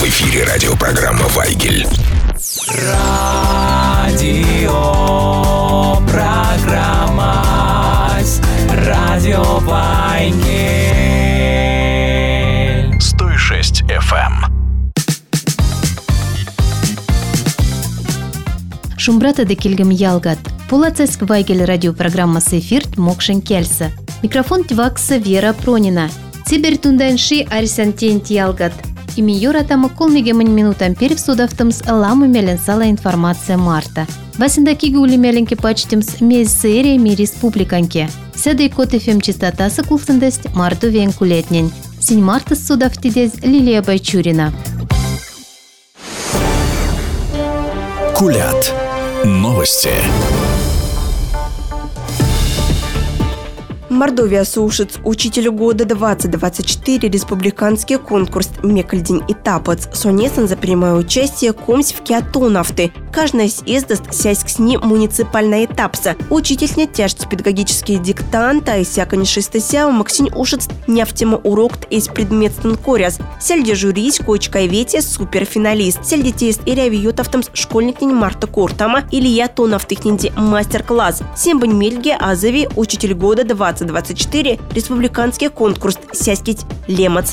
эфире радиопрограмма «Вайгель». Радиопрограмма «Радио Вайгель». 106 FM. Шумбрата де келгем ялгат. Пулацайск Вайгель радиопрограммасы эфирт мокшен кельса. Микрофон тивакса Вера Пронина. Цибер тундайнши арсантент ялгат. Ими юратамы колмегемын минутам перев судавтымс ламы мелен сала информация марта. Васиндаки гули меленке почтимс мез сериями республиканке. Седей кот эфем частотасы кулсындесть марту вен кулетнен. Синь марта судавтидез Лилия Байчурина. Кулят. Новости. Мордовия сушит Учителю года 2024 республиканский конкурс Мекальдин этапец. Сонесан за прямое участие комсь в Киатонафты. Каждая съездаст сяськ с ним муниципальная этапса. Учитель не тяжет педагогические диктанты, а сякань шестася Максим ушец нефтема урок из предмет станкоряс. Сельде жюрись кочкай вете суперфиналист. Сельде тест и ревьютовтом школьник не Марта Куртама или я Тонафтых нинди мастер-класс. Сембань Мельге Азови Учитель года 2024 республиканский конкурс сяськить лемац.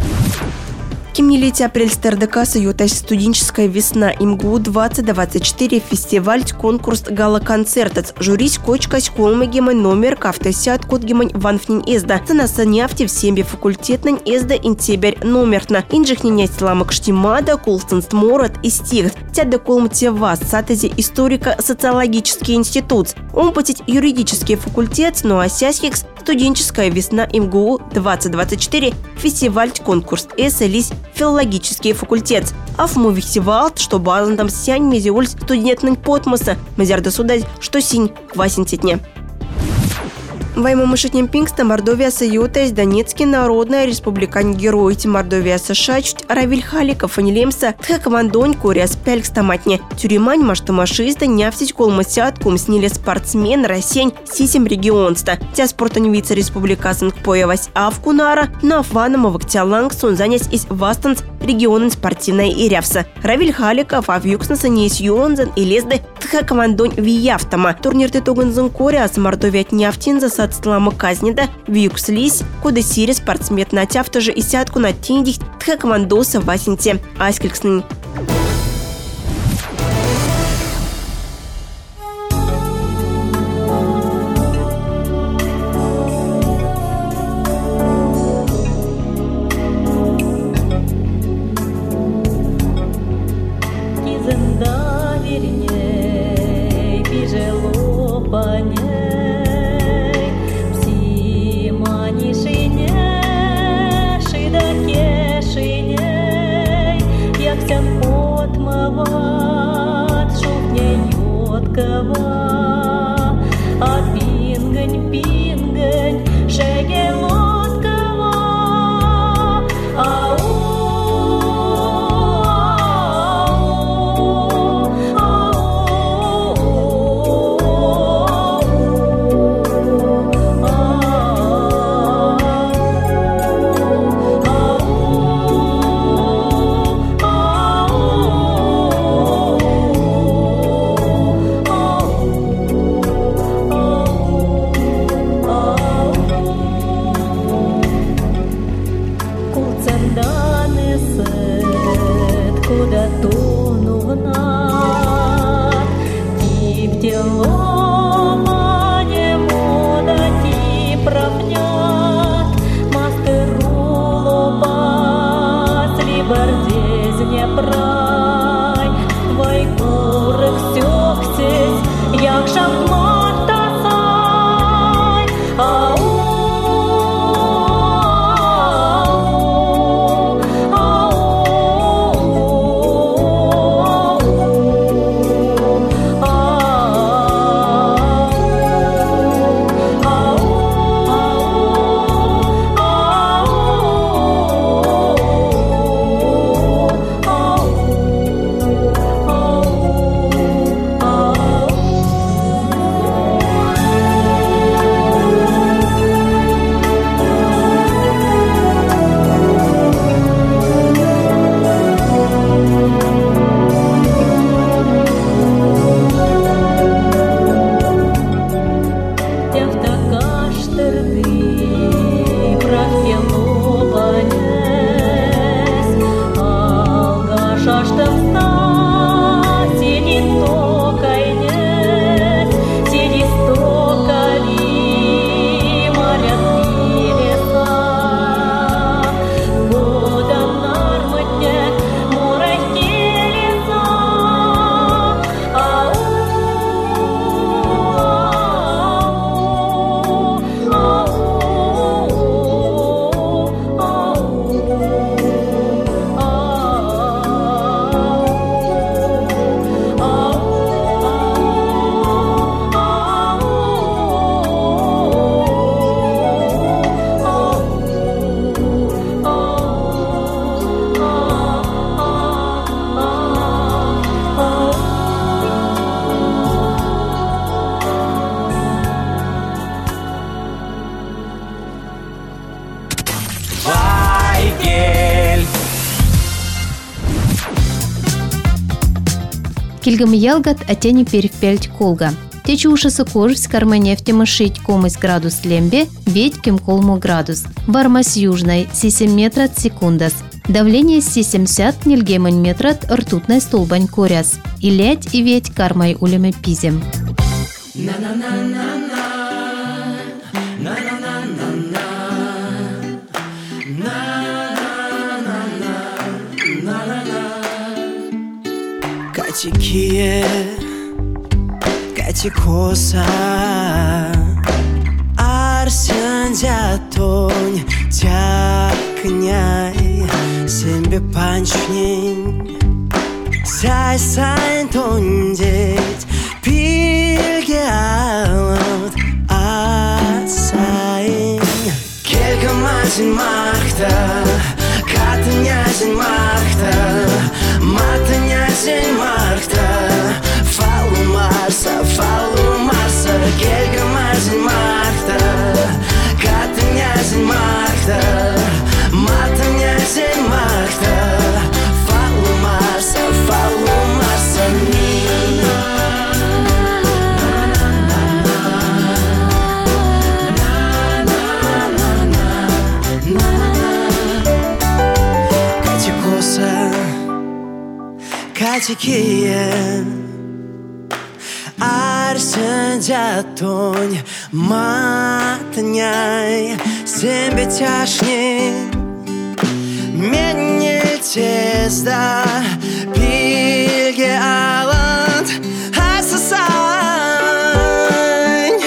Кимнилите апрель СТРДК соютась студенческая весна МГУ 2024 фестиваль конкурс гала-концертец. Журись кочкась холмегемой номер кафтесят кодгемой ванфнин эзда. Цанаса нефти в сембе факультетнен эзда интебер номертна. Инжихнинять ламок штимада кулстенст морот и стигт. Тяда колмте вас сатези историко-социологический институт. Омпатить юридический факультет, но асясхикс студенческая весна МГУ 2024 фестиваль конкурс эсэлись филологический факультет. А в мувихсивалт, что базан там сянь мезиуль студентный потмоса, мазярда судать, что синь квасинтетне. Вайма мышетнем пингста Мордовия союта из Донецкий народная республикань герой Мордовия США чуть Равиль Халиков и Нелемса тхэкомандонь куряс пялькстаматне. Тюремань маштамашиста няфтить колмасят кумснили спортсмен Росень сисем регионста. Тя спортань вице-республика Сангпоевась Авкунара на Афваном Вактяланг сунзанес из Вастанс регионен спортивная ирявса. Равиль Халиков авюкснаса нес юонзан и лезды тхэкомандонь вияфтама. Турнир тетогонзан куряс Мордовия тняфтин за садслама казнида вьюкслись, куда сири спортсмен натяв тоже и сятку на тиндих тхэкомандоса васинте. Аскельксны. Як Килгам ялгат атяни перевпяльть колга. Течи ушасы кожусь карманефтема 6,1 градус лембе, ведь кем-колмо градус. Вармас южной 7 метрат секундас. Давление 70 нильгемань метрат ртутной столбань коряс. И лять и ведь кармай улеме пизем. Катикие, катикоса, арсен дятонь, тякняй, сембе панчнень, сай сайн тондеть, пильге алот, асайн. Келгамазин махта, катнязин махта, матнязин махта, фалу марса, келгамазин махта, катнязин махта, матнязин махта, фалу марса ми. Катикие, арсен дятонь, матняй, сембе тяшни, менне тезда, пильге аланд, асасань.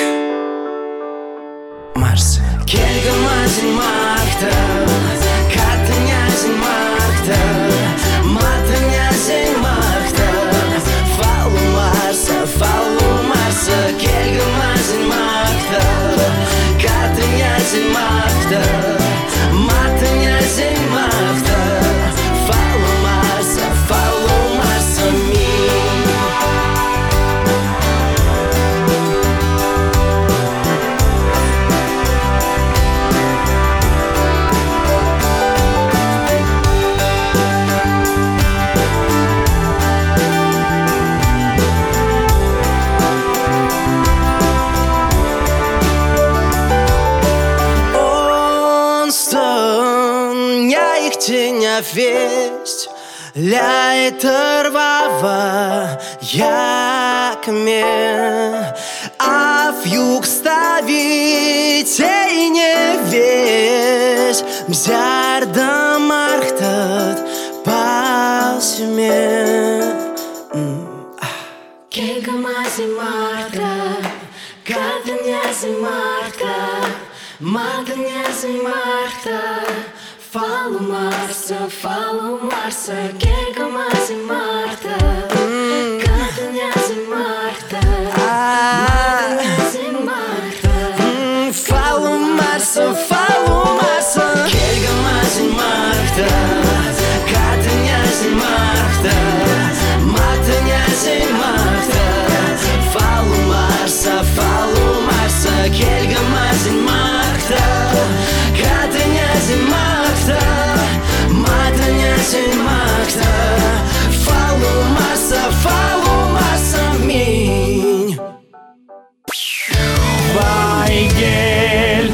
Марс, кельгамазин махта, катнязин махта, матнязин махта, фалу марса, кельгамазин махта, катнязин махта, матнязин махта, фалу марса ми. Весть ляет рвава якме, а в юг ставить и не весь мзярда мархтат пасме. Келгамазин мархта, катнязин мархта, матнязин мархта, фалу марса, келгамазин мархта, катнязин мархта, матнязин мархта, фалу марса, келгамазин мархта, катнязин мархта, матнязин мархта, фалу марса, келгамазин мархта, катнязин мархта, матнязин мархта, фалу марса минь. Вайгель.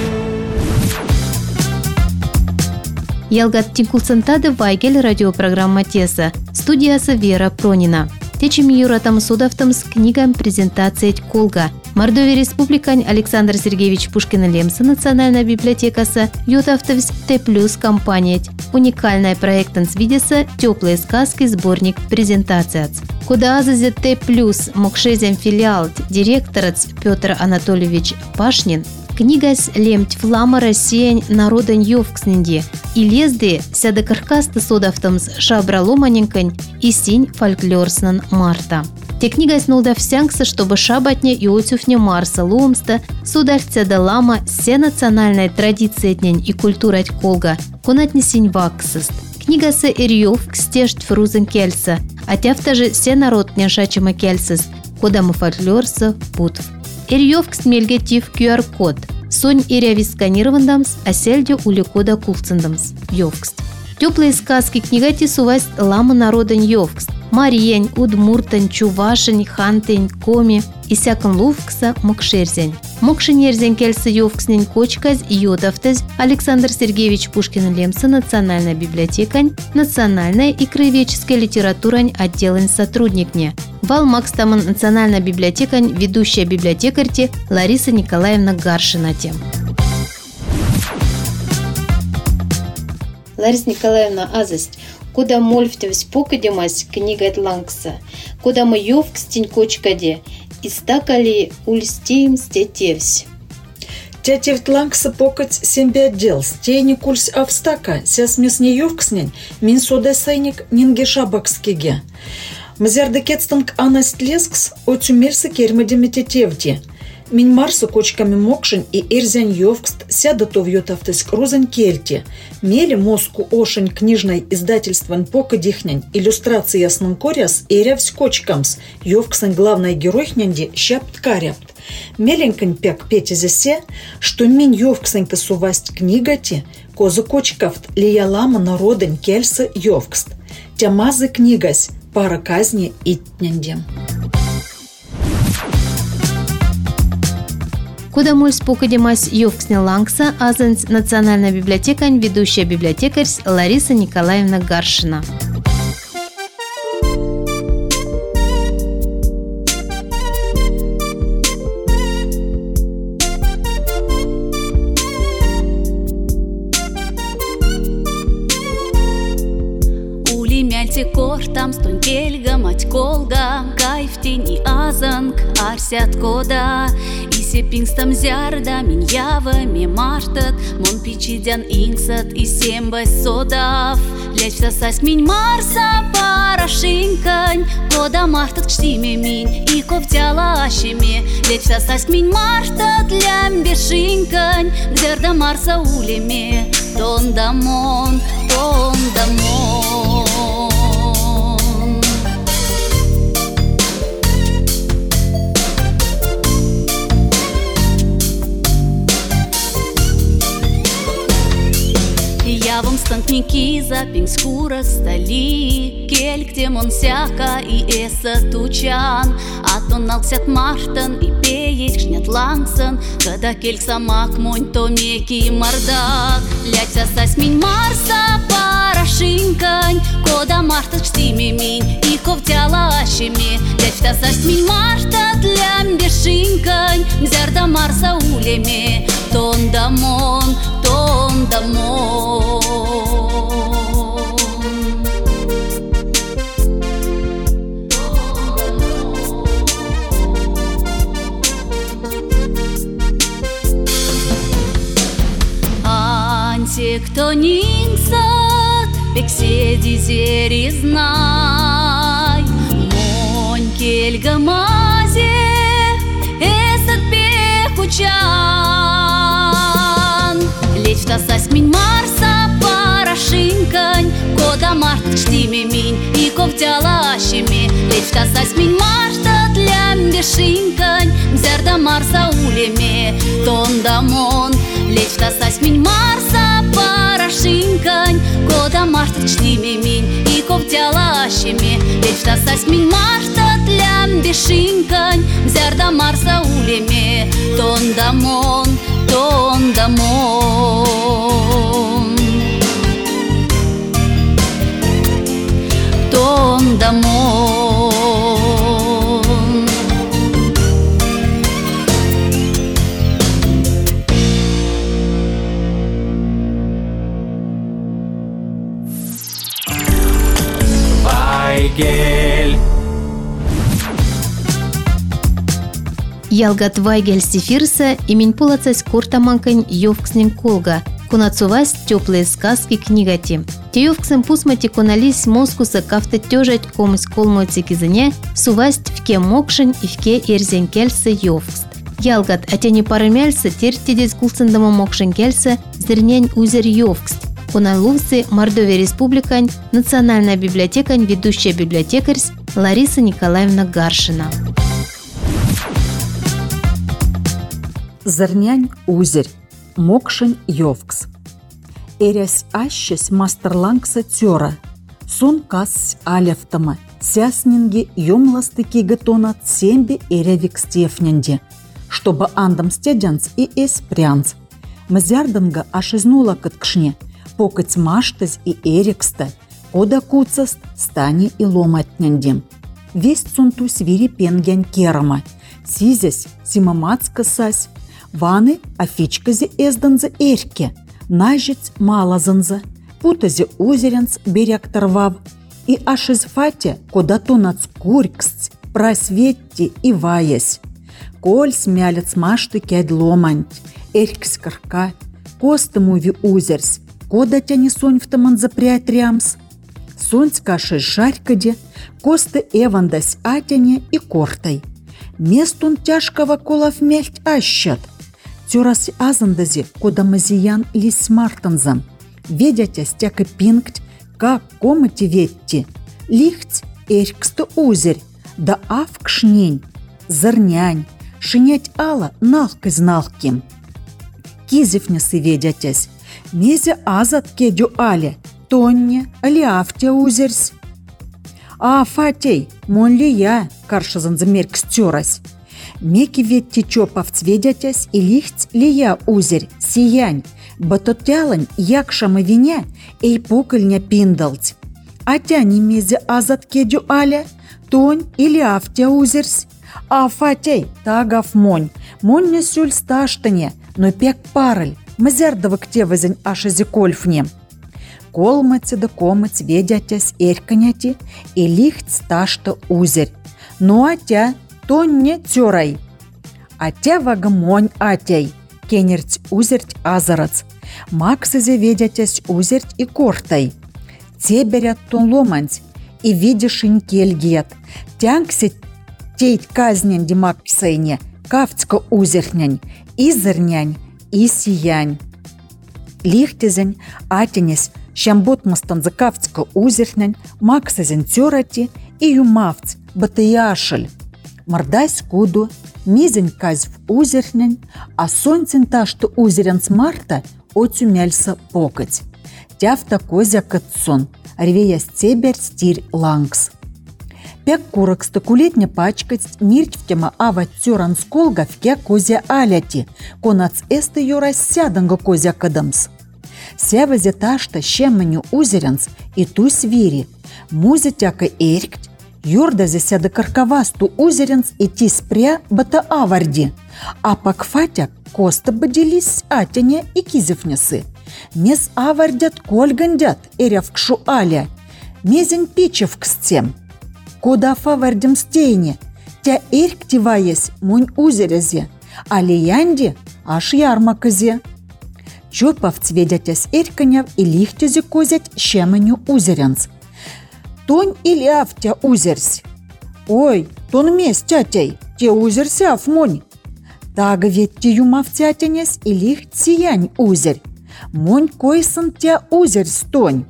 Ялгат тинкулсантады Вайгель радиопрограмма Теса. Студиясы Вера Пронина. Течем юратам судавтам с книгам презентацией колга. Мордовия Республикань Александр Сергеевич Пушкина-Лемса Национальная библиотекаса Ютавтовс Т+ компания. Уникальная проектанс видеса «Теплые сказки» сборник презентаций. Куда азазет Т+ мокшезем филиал директорац Петр Анатольевич Пашнин книгас лемть флама Россия народен ёвксненди и лезды сядакаркасты содавтамс шабраломаненкань и синь фольклорснан марта. Те книга снолда всянкса, чтобы шабатня и отюфня Марса Ломста, судальця да лама, все национальная традиция днень и культура колга, конатни синь ваксист. Книга се ирьёвк стежть фрузен кельса, а тяфта же все народ няшачима кельсис, кода мы фольклорса путв. Ирьёвк смельгетив QR-код, сонь иряви сканировандамс, а сельдю ули кода кулцендамс, ёвкст. Теплые сказки книга тесувась лама народен ёвкст. Мариень, Удмуртань, Чувашень, Хантень, Коми, Исякон Лувкса, Мокшерзень. Мокшенерзень келсы ёвкснень кочказ йодавтез Александр Сергеевич Пушкин-Лемса, Национальная библиотекань, Национальная и краеведческая литературань отделань сотрудникне. Вал Макстаман Национальная библиотекань, ведущая библиотекарьте Лариса Николаевна Гаршинате. Лариса Николаевна, азость, куда мольфтевс покадемась книга лангса, куда мы ёвкстень кочкаде, истакали ульстеем стетевсь. Тятевт лангса покать сембе отделс, тейни кульс австака, сяс мясне ёвкснень, мин сода сайник нинге шабакскиге. Мзярда кетстанг анаст лескс, отюмельса кермадеме тетевти. Минь марса кочками мокшень и эрзянь ёвкст сядатов ютавтыс крузань кельти. Мели мозку ошень книжной издательстван покадихнень иллюстрации ясным коряс и рявсь кочкамс. Ёвксань главной геройхнянди щапт каряпт. Меленькань пяк петезесе, что минь ёвксань-то сувасть книгати, коза кочкавт лиялама народень кельса ёвкст. Тямазы книгась, пара казни итнянди. Куда мульс покадемась ёвксня лангса, азенс Национальная библиотекань, ведущая библиотекарь Лариса Николаевна Гаршина. Кортам стон кельга мать колга, кайфтень и азанг арсят кода. И сепингстам зярда мин явами мартат, мон пичидян инксат и сембас содав. Лечь сосась минь марса парашинкань, кода мартат кштиме минь и ковтяла ашеме. Лечь сосась минь мартат лямбешинкань, зярда марса улеме, тон дамон, тон дамон. Я вам станкники за пинскура стали, кельк демон сяка и эса тучан, а то налксят мартан и пеет шнят лангсан, когда кельк самак монь то меки мордак. Лять сосась минь марса парашинкань, кода марта штиме минь и ковтяла ашеме. Лять сосась минь марта тлямбешинкань, мзярда марса улеме, тон дамон, тон дамон. Кто нингсат, пекседи зери знай, монь кельга мазе, эсат пекучан. Лечь тасась минь марса парашинкань, кода марта штиме минь и ковтяла ашеме. Лечь тасась минь марта тлямбешинкань, мзярда марса улеме, тон дамон. Лечь тасась минь марса парашинкань, кода марта штиме минь и ковтяла ашеме. Лечь тасась минь марта тлямбешинкань, мзярда марса улеме, тон дамон, тон дамон, тон дамон. Вайгель. Ялгат Вайгель Сефирса имень полацась куртаманкань ёвкснен колга, кунацувась теплые сказки книгати. Те ёвксен пусмати кунались мозгуса кафта тёжать комусь колмойцы кизыне, сувасть вке мокшень и вке эрзень кельса ёвкст. Ялгат, а те не парымельса тертидец гулсендама мокшень кельса зернень узер ёвкст. Куналувцы Мордовия Республикань, Национальная библиотекань, ведущая библиотекарь Лариса Николаевна Гаршина. Зернянь узерь, мокшень ёвкс. Эрясь ащась мастерлангса тёра, сон кас алефтама, Сяснинги юмластыки гетонат сембе эревик стефненде, чтобы андам стедянц и эспрянц. Мзярданга аж изнула кыткшне, покать маштыз и эрикста, кода куцаст стани и ломатнендем. Весь цунту свирепенген керама, сизясь симамацка сась, ваны афичказе эзданза эрке, нажиц малазанза, путазе узеренц берег торвав, и аж из фате кода-то нацкурькст, просветти и ваясь. Коль смялец машты кядь ломанть, эркс карка, костымуви узерсь, кода тяни сонь в таман запрятрямс. Сонь каши шарькаде, косты эвандась атяне и кортай. Местун тяжкого колов мельть ащат. Тюрас азандазе, кода мазиян лис мартанзан. Ведятя стяка пинкть, как комати ветти. Лихть эрксто узерь, да авкшнень, зарнянь, шинять ала налкой налким. Кизевнясы ведятясь, мезе азат кедю але, тонне, али автя узерсь. А фатей, мон ли я, каршазан замерк стёрась. Меки ветти чопавц ведятясь, и лихть ли я узерь, сиянь, батотялань якшама виня, эй пукольня пиндалць. А тяни мезе азат кедю аля, тонь или автя узерсь. А фатей, тагав монь не сюль сташтане, но пек параль, мазярдавак тевазень ашази кольфне. Колмати да комать ведятясь эрканяти, и лихть сташта узерь. Ну а тя, тонь не тёрай. А тя вага монь атяй, кенерть узерть азарац. Максазе ведятясь узерть и кортай. Те берят тон ломанть, и видишень кельгет. Тянксе тейт казнень димаксайне, кавцка узернянь, и зернянь, и сиянь. Лихтезень, атенес, щамботмастан за кавцка узернянь, максазень тёрати, и юмавц, батаяшель. Мордась куду, мизень казь в узернянь, а сонцин та, что узеренц марта, отюмяльса покать. Тявта козя катсон, ревея стебер стирь лангс. Пек курок стакулетня пачкать, мирть в тема ава тёран сколга в ке козя аляти, конац эсты юра сяданга козя кадамс. Сявазе ташта щеманю узеренц и ту свири, музе тяка эркть, юрдазе сяда каркавасту узеренц и ти спря бата аварди, а пакфатя коста баделись атяне и кизевнясы. Мес авардят кольгандят эрявкшу аля, мезень пичев кстем. Кода фавардем стейне, тя эрктиваясь мунь узерезе, а лиянди аж ярмаказе. Чопавц ведятясь эрканяв и лихтезе козять щеменю узеренц. Тонь или автя узерсь. Ой, тон мес тятей, те узерся в монь. Тага ведь те юмавтятенес и лихт сиянь узерь. Монь койсан тя узерсь тонь.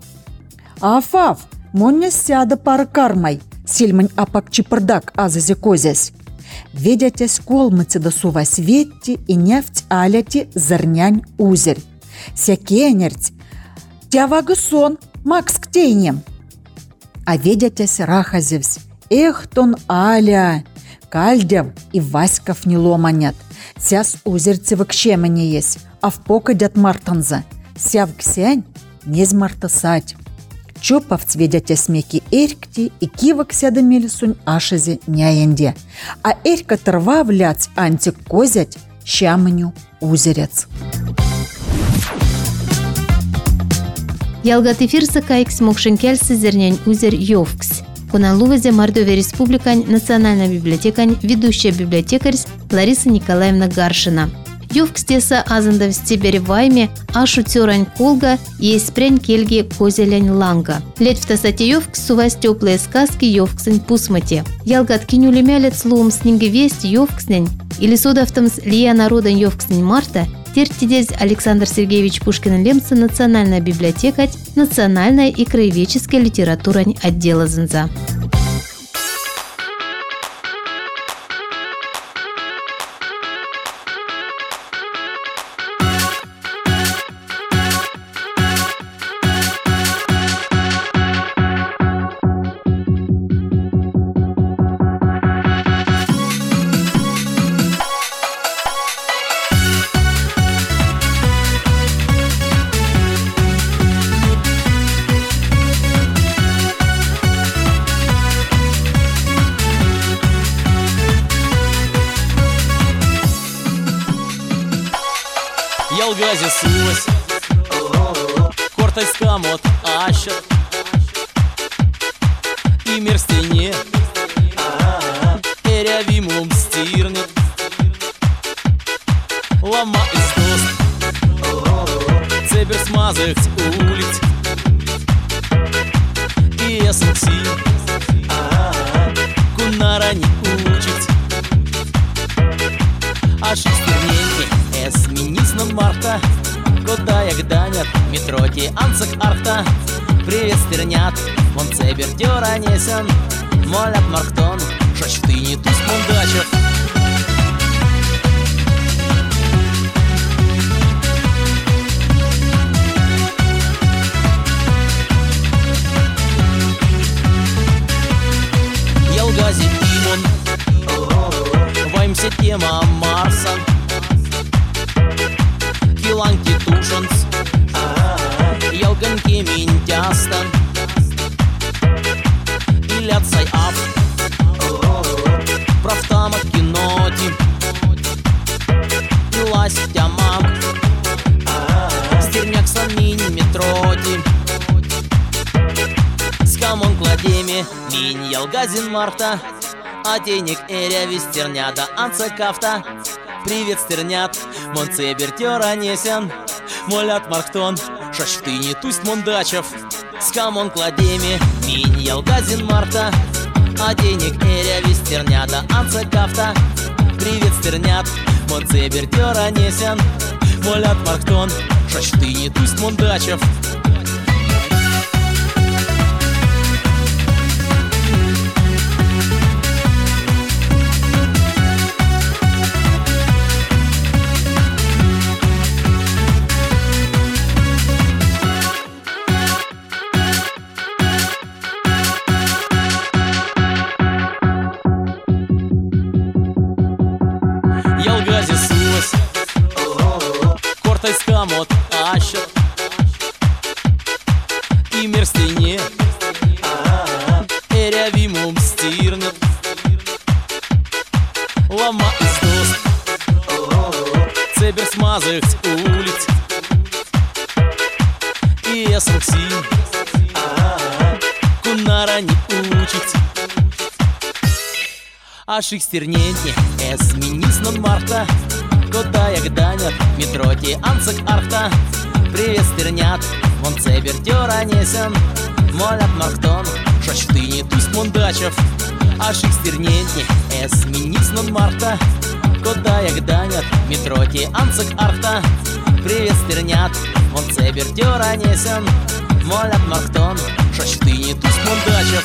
Афав, монь не сяда пара кармай. Сильмань апак чипардак азазе козясь. Ведятясь колмыце да сувась ветти и нефть аляти зернянь узерь. Ся кенерть, тя вага сон, макс ктейнем. А ведятясь рахазевсь, эх тон аля, кальдяв и васьков не ломанят. Сяс узерце в кщемене есть, а в покадят мартанза. Ся в ксянь нез мартасать. Чопавц ведятясь меки эркти и кивак сяда мелисунь ашазе няенде. А эрка торва вляц антик козять щаменю узерец. Ялгат эфирса кайкс мокшенкельсы зернянь узер йовкс. Куналувазе Мордовия Республикань, Национальная библиотекань, ведущая библиотекарь Лариса Николаевна Гаршина. Йовкстеса азандав стебер вайме, ашу тёрань колга, есть прянь кельги козелянь ланга. Лет в тасате йовкс сувась теплые сказки йовксень пусмати. Ялгат кинюли мялец луом снинги весть йовкснень, или содавтамс лия народа йовкснень марта, тертидезь Александр Сергеевич Пушкин-Лемца, Национальная библиотека, национальная и краеведческая литература отдела Зенза. Ялгази сулась Кортайс камот ащат И мерстене Эрявимум стирнет Лама из дост Цебер смазых улиц И эсэнкси Кунара не учить А шестерненьки эсминисном марта Кода як данят метроти анцак арта Привет стернят Мон цебер дёра несен Молят марктон Шаш ты не туз мундачев Ялгази имон Ваймся тема Марса Киланки тушанс Ялганки минтястан Иляцай ап Правтамат киноти Илась тямак Стерняк саминь метроти Скамон кладеми Минь ялгазин марта А денег эря вестернята анцакафта Привет стернят Мон цебер тёра несен Молят марктон Шаш ты не тусть мундачев Скамон кладеми Минь ялгазин марта А денег эря вестернята анцакафта Привет стернят Мон цебер тёра несен Молят марктон Шаш ты не тусть мундачев Ялгази сулась Кортайс камот ащат И мерстене Эрявимум стирнет Лама из дост Цебер смазых улиц И эсэнкси Кунара не учить А шестерненьки эсминисном марта Кода як данят метроти анцак арта Привет стернят Мон цебер тёра несен Молят марктон Шаш ты не тусть мундачев А шестерненьки эсминисном марта Кода як данят метроти анцак арта Привет стернят Мон цебер тёра несен Молят марктон Шаш ты не тусть мундачев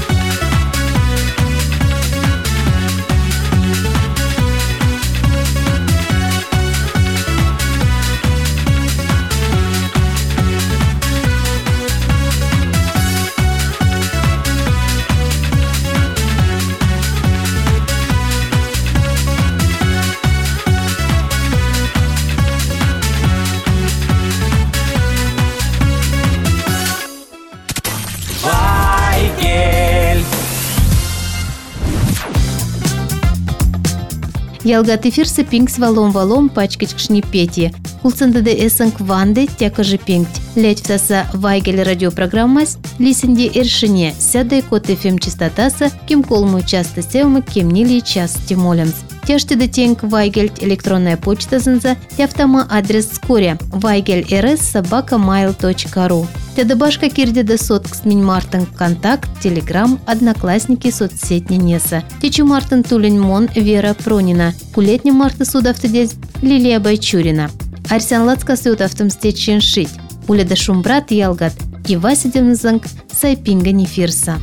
Ялгат эфирсы пинкс валом пачкач кшнипети. Кулсандады эсэнк ванды тякажы пинкт. Лять втаса Вайгель радиопрограммас лисенди эршине сядай код FM частотаса кем колму часто севмы кем нили час тимолямс. Тяжты детенк Вайгель электронная почта зынза тяфтама адрес скоре vaigel.rs@mail.ru. Тядабашка кирдеда соткс минь мартын контакт, телеграм, одноклассники, соцсеть неса. Течу мартын тулень мон Вера Пронина. Кулетня марты судавтыдез Лилия Байчурина. Арсян Лацка сютавтым стечен шить. Уледа шумбрат ялгат. И Вася Демнзанг сайпинга нефирса.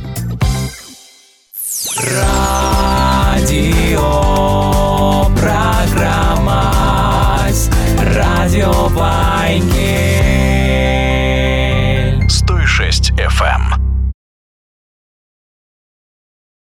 Радио программа Радио Вайгель.